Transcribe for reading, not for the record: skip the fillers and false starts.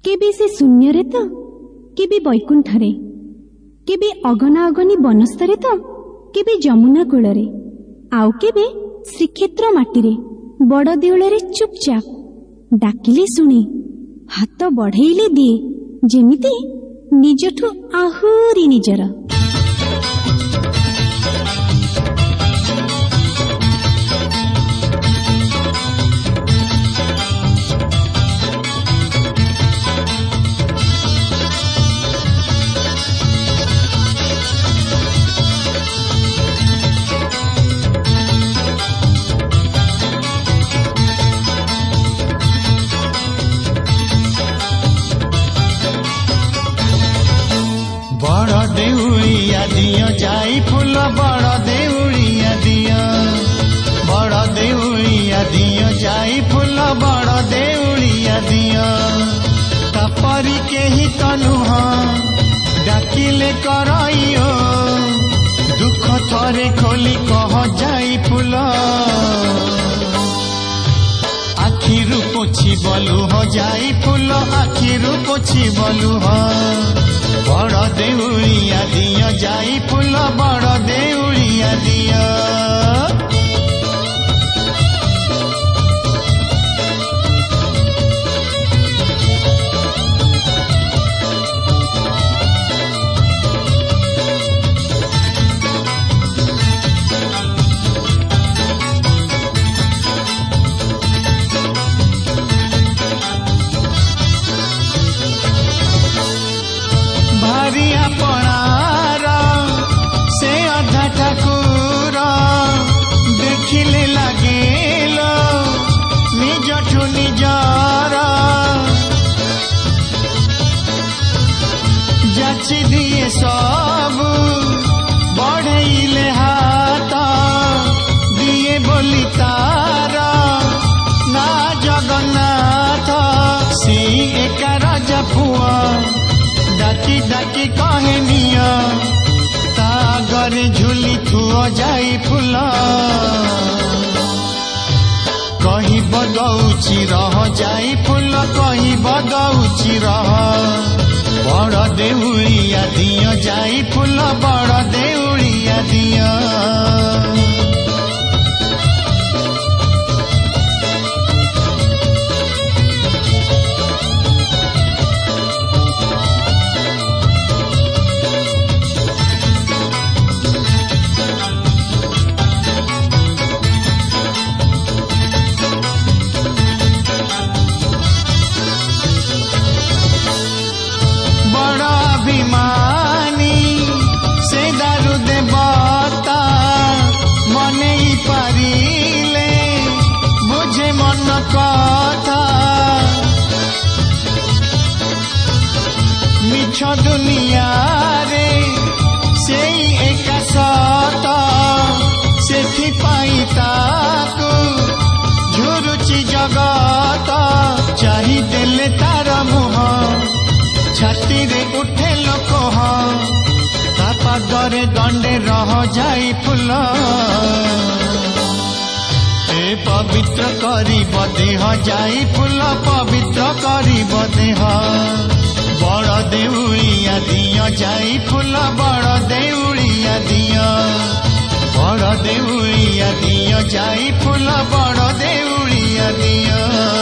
केबे से शून्य तो केबे बैकुंठरे, केबे अगना अगनी बनस्तरे तो केबे जमुना कूलरे, आउ केबे श्रीक्षेत्र माटीरे बड़ देउलरे चुपचाप डाकिले शुणे, हाथ बढ़ेइले दिए जेमिति निजठु आहुरी निजर। दियो जाई फूल बड़ देउड़िया दियो, बड़ देउड़िया दियो जाई फूल बड़ देउड़िया दियो। तापरी केही तो नुह डाकिले करइयो, दुख थरे खोली कह जाई फूल। आखिरु पोछि बलुह जाई फूल, आखिरु पोछि बलुह। बड़ देउड़िया दियो जाई फूल बड़ देउड़िया दियो। जाची दिए सब बढ़ेइले हाथ दिए बोली तारा ना जगन्नाथ। सी एका राजा पुआ डाकी डाकी कहे निया, तागरे झुली थुआ जाई फूल। कही बगौची रह जाई फूल, कही बगौची रह। बड़ देउड़िया दियो जाई फूल बड़ देउड़िया दियो। मिछ दुनिया रे सेई एका सत, सेथि पाई ताकू झुरुची जगत। चाही देले तार मुह छाती रे उठे लोक, ता पादरे दंडे रह जाई फूल। ए पवित्र करी देह जाई फूल, पवित्र करी देह। बड़ देउड़िया दियो जाई फूल बड़ देउड़िया दियो, बड़ देउड़िया दियो जाई फूल बड़ देउड़िया दियो।